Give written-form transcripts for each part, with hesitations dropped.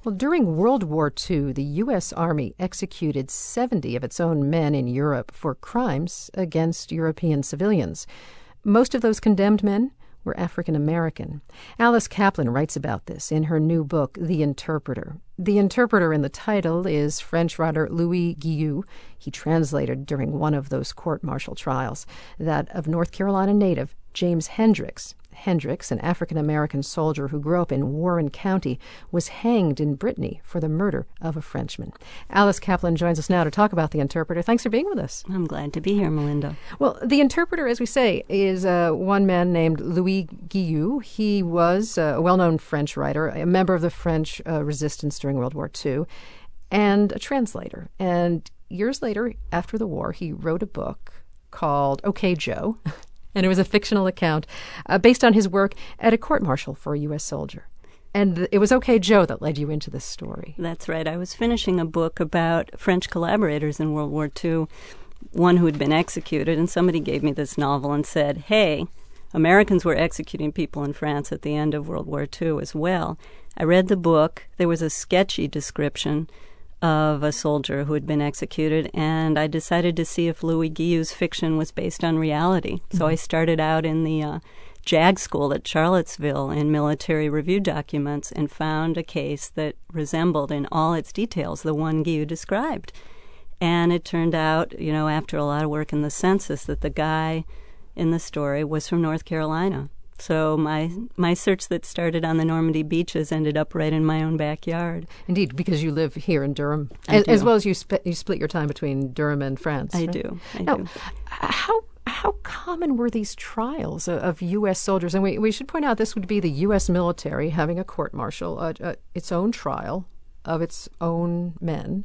Well, during World War II, the U.S. Army executed 70 of its own men in Europe for crimes against European civilians. Most of those condemned men were African American. Alice Kaplan writes about this in her new book, The Interpreter. The interpreter in the title is French writer Louis Guillou. He translated during one of those court-martial trials that of North Carolina native James Hendricks. Hendricks, an African-American soldier who grew up in Warren County, was hanged in Brittany for the murder of a Frenchman. Alice Kaplan joins us now to talk about The Interpreter. Thanks for being with us. I'm glad to be here, Melinda. Well, The Interpreter, as we say, is one man named Louis Guillou. He was a well-known French writer, a member of the French resistance during World War II, and a translator. And years later, after the war, he wrote a book called OK Joe, and it was a fictional account based on his work at a court-martial for a U.S. soldier. And it was OK Joe that led you into this story. That's right. I was finishing a book about French collaborators in World War II, one who had been executed, and somebody gave me this novel and said, hey, Americans were executing people in France at the end of World War II as well. I read the book. There was a sketchy description of a soldier who had been executed, and I decided to see if Louis Guillou's fiction was based on reality. Mm-hmm. So I started out in the JAG school at Charlottesville in military review documents and found a case that resembled in all its details the one Guillou described. And it turned out, after a lot of work in the census, that the guy in the story was from North Carolina. So my search that started on the Normandy beaches ended up right in my own backyard. Indeed, because you live here in Durham, as well as you split your time between Durham and France. I right? do. How common were these trials of U.S. soldiers? And we should point out this would be the U.S. military having a court-martial, its own trial of its own men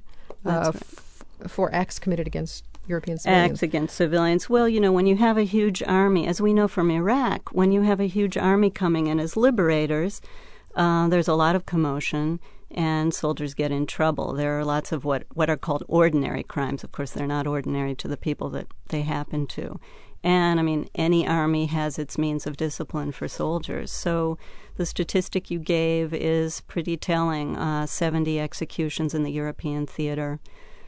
for acts committed against European civilians. Acts against civilians. Well, when you have a huge army, as we know from Iraq, when you have a huge army coming in as liberators, there's a lot of commotion and soldiers get in trouble. There are lots of what are called ordinary crimes. Of course, they're not ordinary to the people that they happen to. And, any army has its means of discipline for soldiers. So the statistic you gave is pretty telling. 70 executions in the European theater,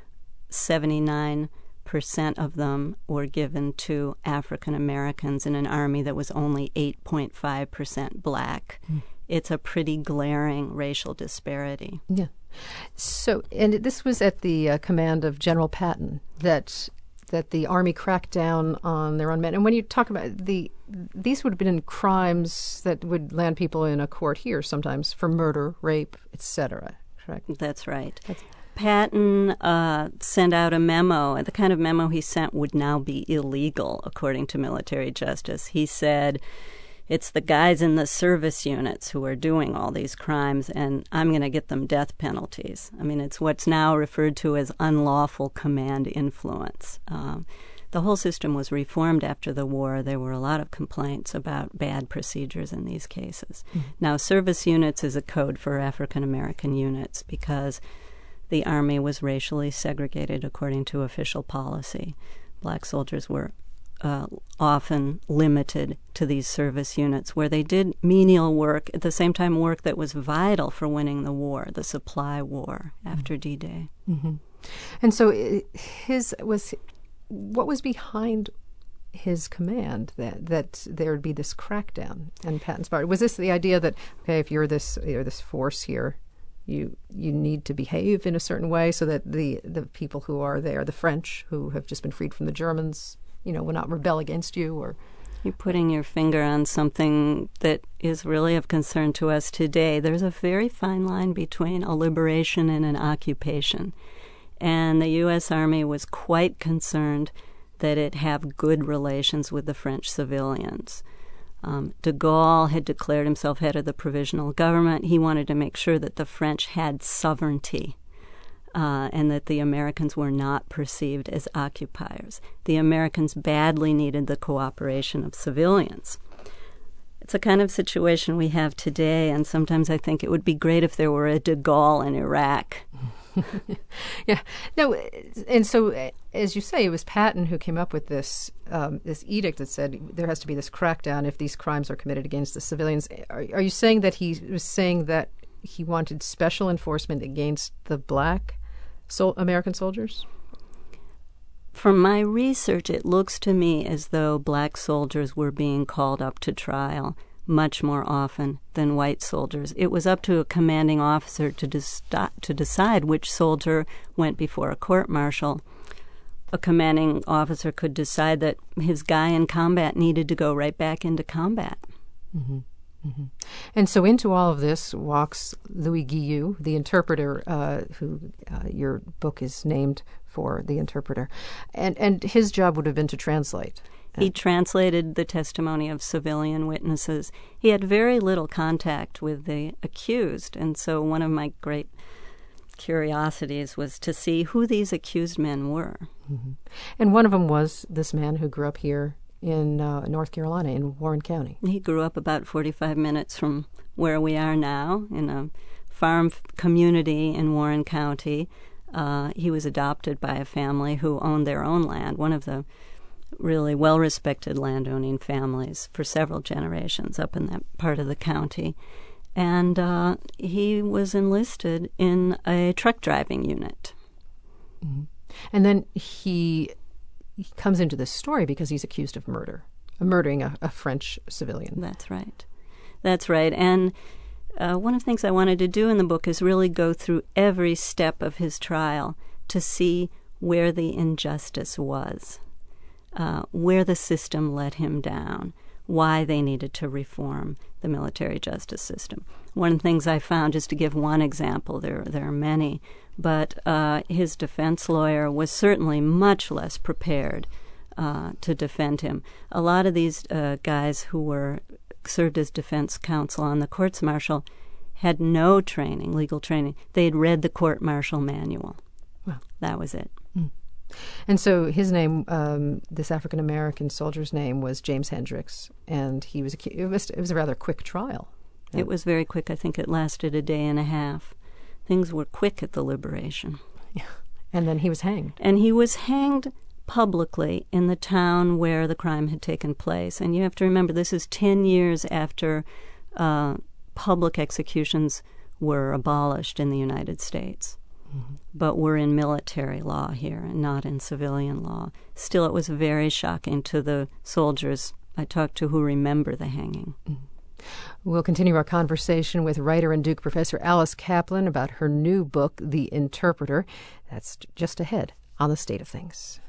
79% of them were given to African Americans in an army that was only 8.5% black. Mm. It's a pretty glaring racial disparity. Yeah. So, and this was at the command of General Patton that the Army cracked down on their own men. And when you talk about these would have been crimes that would land people in a court here sometimes for murder, rape, etc. Correct? That's right. Patton sent out a memo. The kind of memo he sent would now be illegal, according to military justice. He said, it's the guys in the service units who are doing all these crimes, and I'm going to get them death penalties. It's what's now referred to as unlawful command influence. The whole system was reformed after the war. There were a lot of complaints about bad procedures in these cases. Mm-hmm. Now, service units is a code for African American units because the Army was racially segregated according to official policy. Black soldiers were often limited to these service units where they did menial work, at the same time work that was vital for winning the war, the supply war after D-Day. Mm-hmm. And so what was behind his command that there would be this crackdown on Patton's part? Was this the idea that, okay, if you're this force here, you need to behave in a certain way so that the people who are there, the French who have just been freed from the Germans, will not rebel against you? Or you're putting your finger on something that is really of concern to us today. There's a very fine line between a liberation and an occupation. And the U.S. Army was quite concerned that it have good relations with the French civilians. De Gaulle had declared himself head of the provisional government. He wanted to make sure that the French had sovereignty and that the Americans were not perceived as occupiers. The Americans badly needed the cooperation of civilians. It's a kind of situation we have today, and sometimes I think it would be great if there were a De Gaulle in Iraq. Yeah. No, and so, as you say, it was Patton who came up with this edict that said there has to be this crackdown if these crimes are committed against the civilians. Are you saying that he was saying that he wanted special enforcement against the black American soldiers? From my research, it looks to me as though black soldiers were being called up to trial much more often than white soldiers. It was up to a commanding officer to decide which soldier went before a court-martial. A commanding officer could decide that his guy in combat needed to go right back into combat. Mm-hmm. Mm-hmm. And so into all of this walks Louis Guillou, the interpreter, who your book is named for, the interpreter. And his job would have been to translate. He translated the testimony of civilian witnesses. He had very little contact with the accused, and so one of my great curiosities was to see who these accused men were. Mm-hmm. And one of them was this man who grew up here in North Carolina, in Warren County. He grew up about 45 minutes from where we are now, in a farm community in Warren County. He was adopted by a family who owned their own land, one of the really well-respected landowning families for several generations up in that part of the county. And he was enlisted in a truck driving unit. Mm-hmm. And then he comes into this story because he's accused of murdering a French civilian. That's right. That's right. And one of the things I wanted to do in the book is really go through every step of his trial to see where the injustice was, where the system let him down, why they needed to reform the military justice system. One of the things I found, just to give one example, there are many, but his defense lawyer was certainly much less prepared to defend him. A lot of these guys who served as defense counsel on the courts-martial had no training, legal training. They had read the court-martial manual. Wow. That was it. Mm. And so his name, this African-American soldier's name was James Hendricks, and he was it was a rather quick trial. It was very quick. I think it lasted a day and a half. Things were quick at the liberation. Yeah. And then he was hanged. And he was hanged publicly in the town where the crime had taken place. And you have to remember, this is 10 years after public executions were abolished in the United States. Mm-hmm. But we're in military law here and not in civilian law. Still, it was very shocking to the soldiers I talked to who remember the hanging. Mm-hmm. We'll continue our conversation with writer and Duke Professor Alice Kaplan about her new book, The Interpreter. That's just ahead on The State of Things.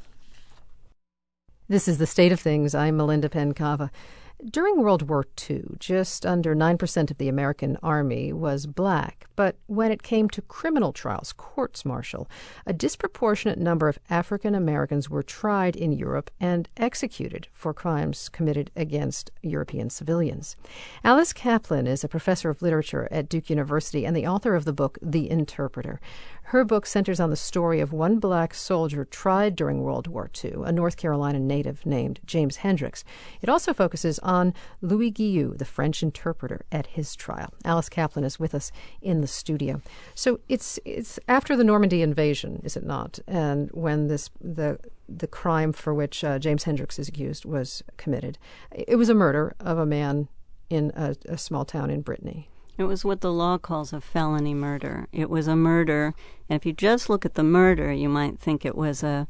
This is The State of Things. I'm Melinda Pencava. During World War II, just under 9% of the American Army was black, but when it came to criminal trials, courts-martial, a disproportionate number of African Americans were tried in Europe and executed for crimes committed against European civilians. Alice Kaplan is a professor of literature at Duke University and the author of the book The Interpreter. Her book centers on the story of one black soldier tried during World War II, a North Carolina native named James Hendricks. It also focuses on Louis Guillou, the French interpreter, at his trial. Alice Kaplan is with us in the studio. So it's after the Normandy invasion, is it not? And when the crime for which James Hendricks is accused was committed. It was a murder of a man in a small town in Brittany. It was what the law calls a felony murder. It was a murder, and if you just look at the murder, you might think it was a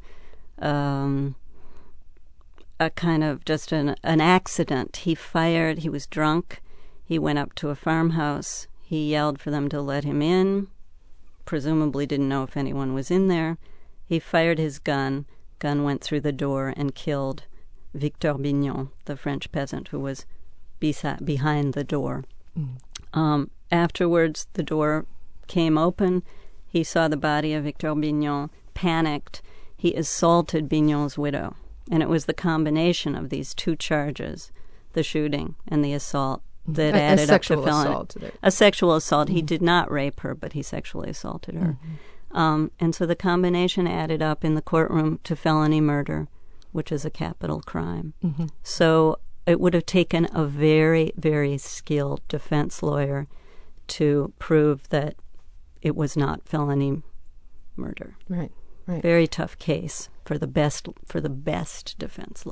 kind of just an accident. He was drunk, he went up to a farmhouse, he yelled for them to let him in, presumably didn't know if anyone was in there. He fired his gun went through the door and killed Victor Bignon, the French peasant who was behind the door. Mm. Afterwards, the door came open. He saw the body of Victor Bignon, panicked. He assaulted Bignon's widow. And it was the combination of these two charges, the shooting and the assault, that added up to felony. A sexual assault. Mm-hmm. He did not rape her, but he sexually assaulted her. Mm-hmm. And so the combination added up in the courtroom to felony murder, which is a capital crime. Mm-hmm. So it would have taken a very, very skilled defense lawyer to prove that it was not felony murder. Right, right. Very tough case for the best defense lawyer.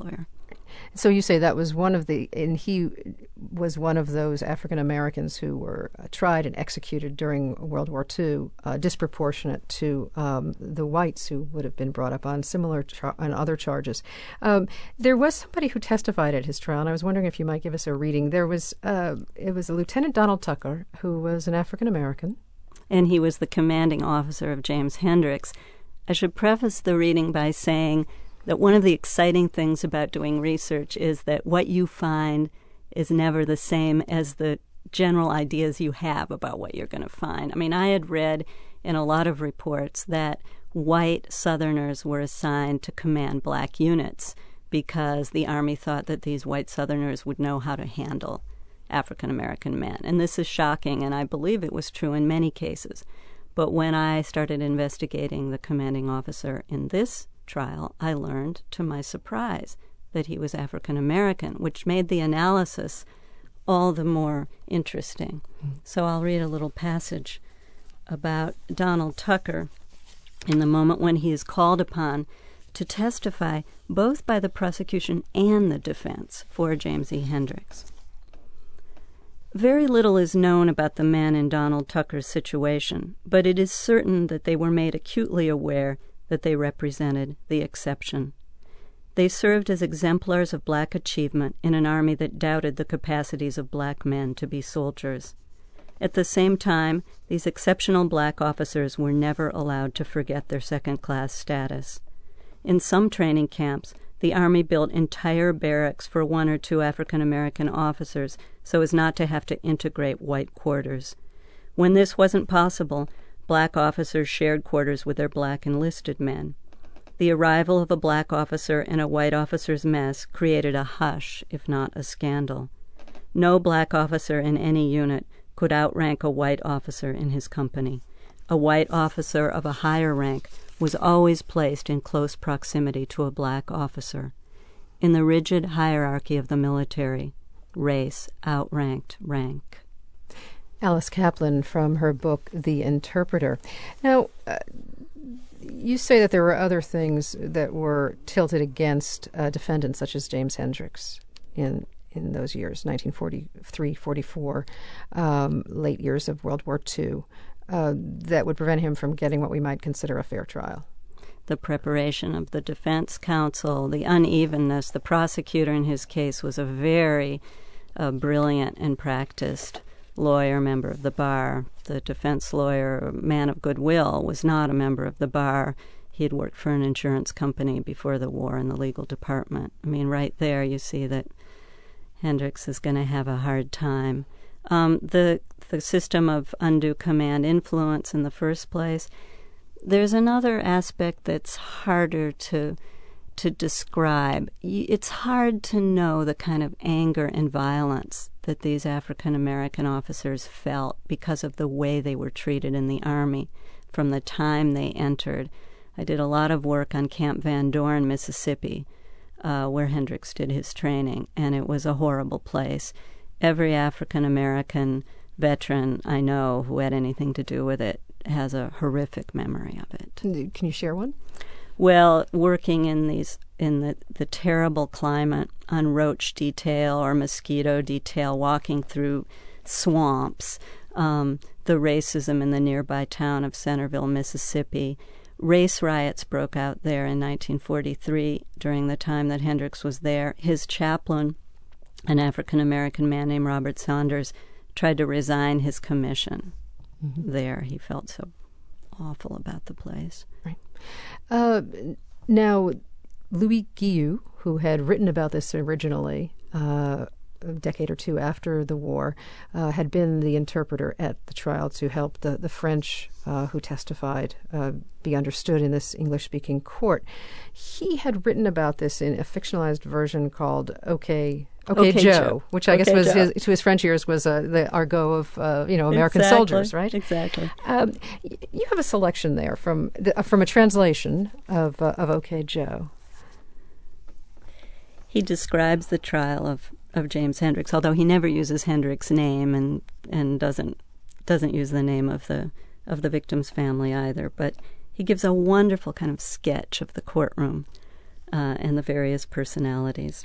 So you say that was and he was one of those African Americans who were tried and executed during World War II, disproportionate to the whites who would have been brought up on similar on other charges. There was somebody who testified at his trial, and I was wondering if you might give us a reading. It was Lieutenant Donald Tucker, who was an African American. And he was the commanding officer of James Hendricks. I should preface the reading by saying that one of the exciting things about doing research is that what you find is never the same as the general ideas you have about what you're going to find. I mean, I had read in a lot of reports that white Southerners were assigned to command black units because the Army thought that these white Southerners would know how to handle African American men. And this is shocking, and I believe it was true in many cases. But when I started investigating the commanding officer in this trial, I learned, to my surprise, that he was African American, which made the analysis all the more interesting. So I'll read a little passage about Donald Tucker in the moment when he is called upon to testify both by the prosecution and the defense for James E. Hendricks. Very little is known about the men in Donald Tucker's situation, but it is certain that they were made acutely aware that they represented the exception. They served as exemplars of black achievement in an army that doubted the capacities of black men to be soldiers. At the same time, these exceptional black officers were never allowed to forget their second-class status. In some training camps, the Army built entire barracks for 1 or 2 African American officers so as not to have to integrate white quarters. When this wasn't possible, black officers shared quarters with their black enlisted men. The arrival of a black officer in a white officer's mess created a hush, if not a scandal. No black officer in any unit could outrank a white officer in his company. A white officer of a higher rank was always placed in close proximity to a black officer. In the rigid hierarchy of the military, race outranked rank. Alice Kaplan from her book, The Interpreter. Now, you say that there were other things that were tilted against defendants such as James Hendricks in those years, 1943, 44, late years of World War II, that would prevent him from getting what we might consider a fair trial. The preparation of the defense counsel, the unevenness. The prosecutor in his case was a very brilliant and practiced lawyer, member of the bar. The defense lawyer, man of goodwill, was not a member of the bar. He had worked for an insurance company before the war in the legal department. I mean, right there you see that Hendricks is going to have a hard time. The system of undue command influence in the first place. There's another aspect that's harder to describe. It's hard to know the kind of anger and violence that these African American officers felt because of the way they were treated in the Army from the time they entered. I did a lot of work on Camp Van Dorn, Mississippi, where Hendricks did his training, and it was a horrible place. Every African American veteran I know who had anything to do with it has a horrific memory of it. Can you share one? Well, working in the terrible climate on roach detail or mosquito detail, walking through swamps, the racism in the nearby town of Centerville, Mississippi. Race riots broke out there in 1943 during the time that Hendricks was there. His chaplain, an African-American man named Robert Saunders, tried to resign his commission there. He felt so awful about the place. Right. Now, Louis Guillou, who had written about this originally a decade or two after the war, had been the interpreter at the trial to help the French who testified be understood in this English-speaking court. He had written about this in a fictionalized version called OK Joe, which I guess was to his French ears was the argot of American soldiers, right? Exactly. You have a selection there from a translation of OK Joe. He describes the trial of James Hendricks, although he never uses Hendricks' name and doesn't use the name of the victim's family either. But he gives a wonderful kind of sketch of the courtroom. and the various personalities.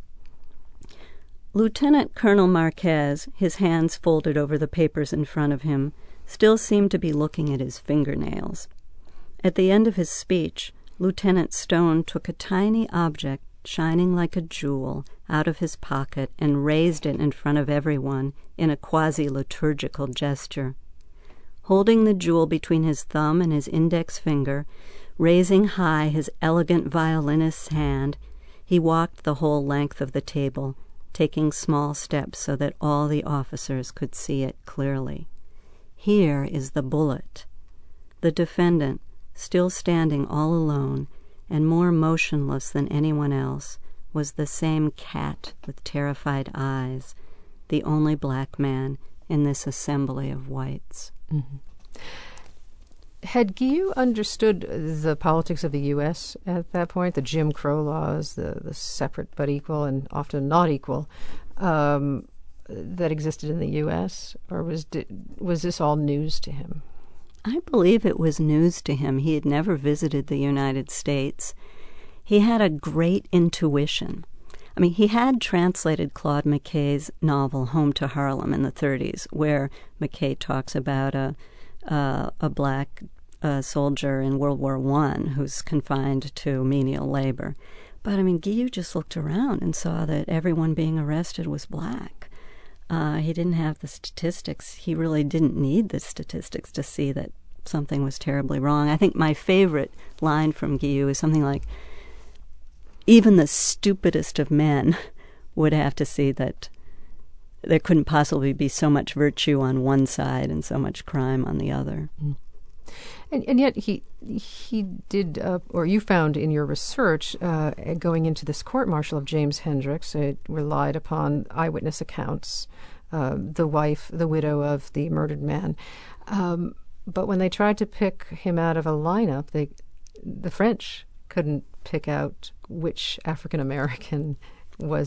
Lieutenant Colonel Marquez, his hands folded over the papers in front of him, still seemed to be looking at his fingernails. At the end of his speech, Lieutenant Stone took a tiny object, shining like a jewel, out of his pocket and raised it in front of everyone in a quasi-liturgical gesture. Holding the jewel between his thumb and his index finger, raising high his elegant violinist's hand, he walked the whole length of the table, taking small steps so that all the officers could see it clearly. Here is the bullet. The defendant, still standing all alone and more motionless than anyone else, was the same cat with terrified eyes, the only black man in this assembly of whites. Mm-hmm. Had Guillou understood the politics of the U.S. at that point, the Jim Crow laws, the separate but equal and often not equal, that existed in the U.S., or was this all news to him? I believe it was news to him. He had never visited the United States. He had a great intuition. I mean, he had translated Claude McKay's novel Home to Harlem in the 30s, where McKay talks about a black soldier in World War I who's confined to menial labor. But, I mean, Guillou just looked around and saw that everyone being arrested was black. He didn't have the statistics. He really didn't need the statistics to see that something was terribly wrong. I think my favorite line from Guillou is something like, even the stupidest of men would have to see that there couldn't possibly be so much virtue on one side and so much crime on the other. Mm. And yet he did, or you found in your research, going into this court-martial of James Hendricks, it relied upon eyewitness accounts, the widow of the murdered man. But when they tried to pick him out of a lineup, the French couldn't pick out which African-American was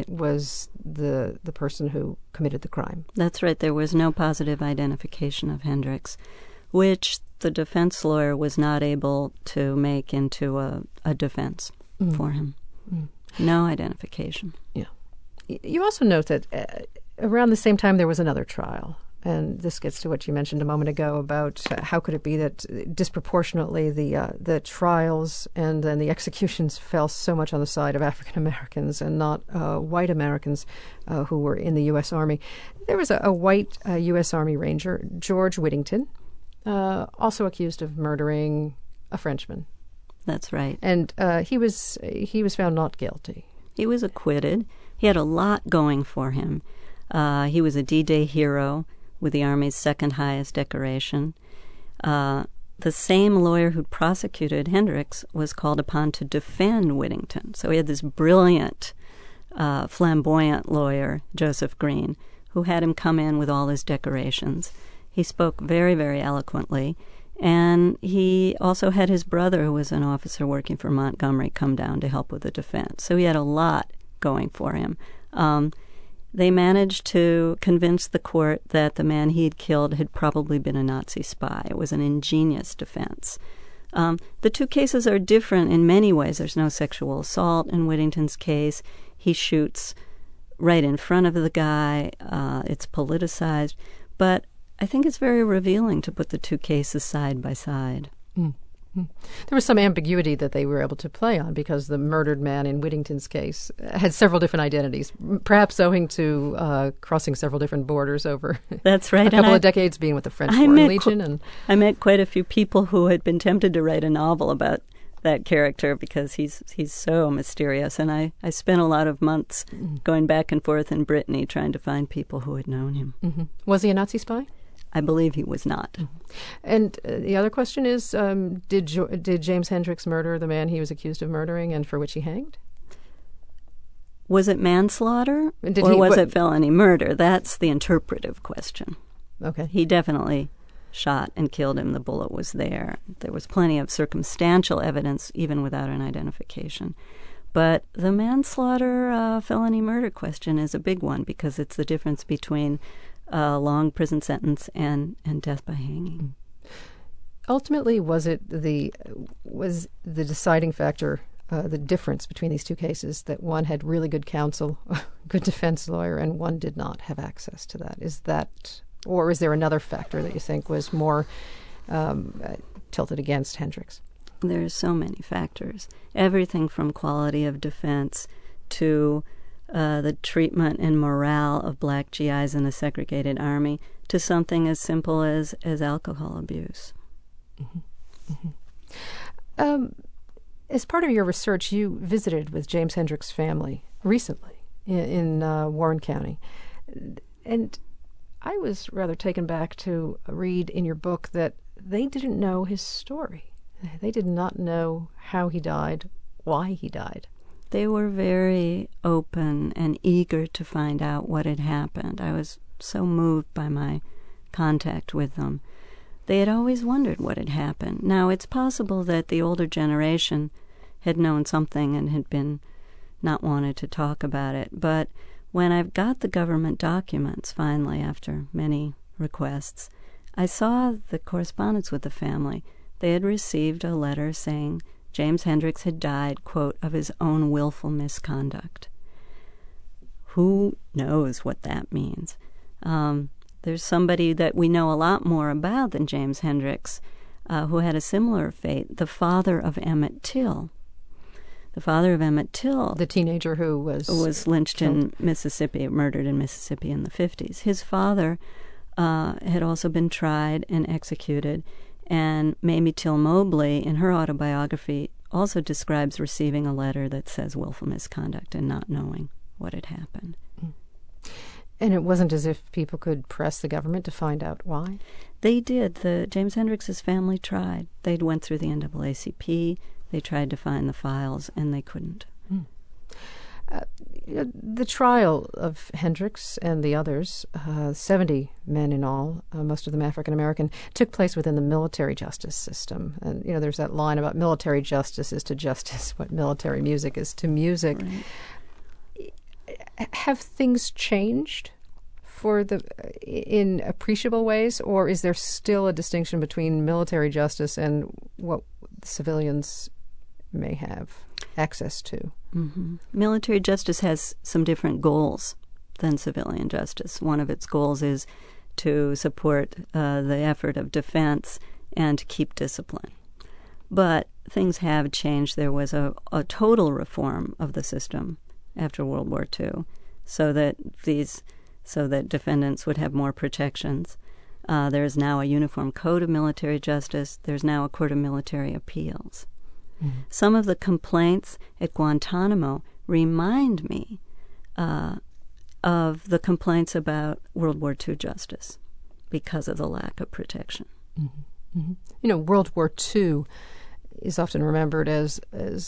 the person who committed the crime. That's right. There was no positive identification of Hendricks, which the defense lawyer was not able to make into a defense for him. Mm. No identification. Yeah. You also note that around the same time there was another trial. And this gets to what you mentioned a moment ago about how could it be that disproportionately the trials and then the executions fell so much on the side of African Americans and not white Americans who were in the U.S. Army. There was a white U.S. Army Ranger, George Whittington, also accused of murdering a Frenchman. That's right. And he was found not guilty. He was acquitted. He had a lot going for him. He was a D-Day hero with the Army's second highest decoration. The same lawyer who prosecuted Hendricks was called upon to defend Whittington. So he had this brilliant, flamboyant lawyer, Joseph Green, who had him come in with all his decorations. He spoke very, very eloquently. And he also had his brother, who was an officer working for Montgomery, come down to help with the defense. So he had a lot going for him. They managed to convince the court that the man he had killed had probably been a Nazi spy. It was an ingenious defense. The two cases are different in many ways. There's no sexual assault in Whittington's case. He shoots right in front of the guy. It's politicized. But I think it's very revealing to put the two cases side by side. Mm. There was some ambiguity that they were able to play on because the murdered man in Whittington's case had several different identities, perhaps owing to crossing several different borders over That's right. a couple of decades being with the French Foreign Legion. I met quite a few people who had been tempted to write a novel about that character because he's so mysterious. And I spent a lot of months going back and forth in Brittany trying to find people who had known him. Mm-hmm. Was he a Nazi spy? I believe he was not. Mm-hmm. And the other question is, did James Hendricks murder the man he was accused of murdering and for which he hanged? Was it manslaughter or was it felony murder? That's the interpretive question. Okay. He definitely shot and killed him. The bullet was there. There was plenty of circumstantial evidence, even without an identification. But the manslaughter felony murder question is a big one because it's the difference between a long prison sentence and death by hanging. Ultimately, was the deciding factor the difference between these two cases, that one had really good counsel, good defense lawyer, and one did not have access to that. Is that, or is there another factor that you think was more tilted against Hendricks? There's so many factors. Everything from quality of defense to the treatment and morale of black GIs in a segregated army to something as simple as alcohol abuse. Mm-hmm. Mm-hmm. As part of your research, you visited with James Hendricks' family recently in Warren County. And I was rather taken back to read in your book that they didn't know his story. They did not know how he died, why he died. They were very open and eager to find out what had happened. I was so moved by my contact with them. They had always wondered what had happened. Now, it's possible that the older generation had known something and had been not wanted to talk about it. But when I got the government documents, finally, after many requests, I saw the correspondence with the family. They had received a letter saying James Hendricks had died, quote, of his own willful misconduct. Who knows what that means? There's somebody that we know a lot more about than James Hendricks who had a similar fate, the father of Emmett Till. The father of Emmett Till, the teenager who was lynched killed in Mississippi, murdered in Mississippi in the 50s. His father had also been tried and executed, and Mamie Till Mobley, in her autobiography, also describes receiving a letter that says willful misconduct and not knowing what had happened. And it wasn't as if people could press the government to find out why? They did. James Hendricks' family tried. They went through the NAACP. They tried to find the files, and they couldn't. The trial of Hendricks and the others, 70 men in all, most of them African American, took place within the military justice system. And, there's that line about military justice is to justice what military music is to music. Right. Have things changed in appreciable ways, or is there still a distinction between military justice and what civilians may have access to? Mm-hmm. Military justice has some different goals than civilian justice. One of its goals is to support the effort of defense and to keep discipline. But things have changed. There was a total reform of the system after World War II, so that defendants would have more protections. There is now a uniform code of military justice. There's now a court of military appeals. Mm-hmm. Some of the complaints at Guantanamo remind me of the complaints about World War II justice because of the lack of protection. Mm-hmm. Mm-hmm. World War II is often remembered as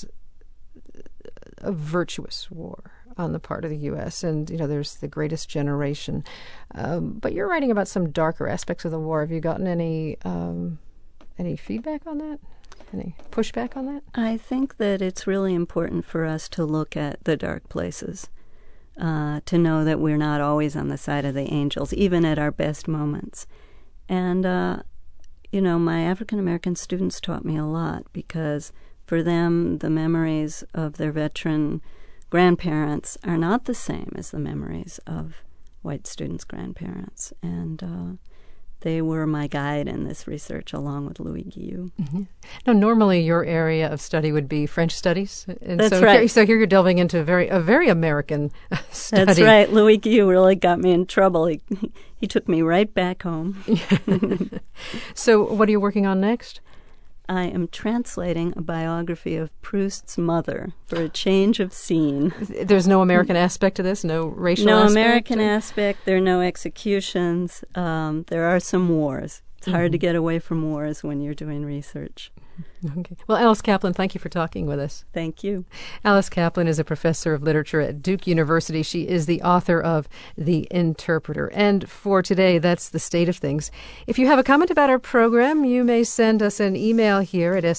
a virtuous war on the part of the U.S., and, there's the greatest generation. But you're writing about some darker aspects of the war. Have you gotten any feedback on that? Any pushback on that? I think that it's really important for us to look at the dark places, to know that we're not always on the side of the angels, even at our best moments. And, my African-American students taught me a lot because for them, the memories of their veteran grandparents are not the same as the memories of white students' grandparents. And they were my guide in this research, along with Louis Guillou. Mm-hmm. Now, normally your area of study would be French studies. And That's right. So here you're delving into a very American study. That's right. Louis Guillou really got me in trouble. He took me right back home. So what are you working on next? I am translating a biography of Proust's mother for a change of scene. There's no American aspect to this? No racial aspect? No American aspect. There are no executions. There are some wars. It's hard to get away from wars when you're doing research. Okay. Well, Alice Kaplan, thank you for talking with us. Thank you. Alice Kaplan is a professor of literature at Duke University. She is the author of The Interpreter. And for today, that's the state of things. If you have a comment about our program, you may send us an email here at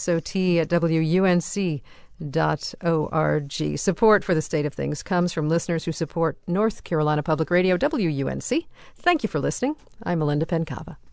sot@WUNC.org. Support for the state of things comes from listeners who support North Carolina Public Radio, WUNC. Thank you for listening. I'm Melinda Pencava.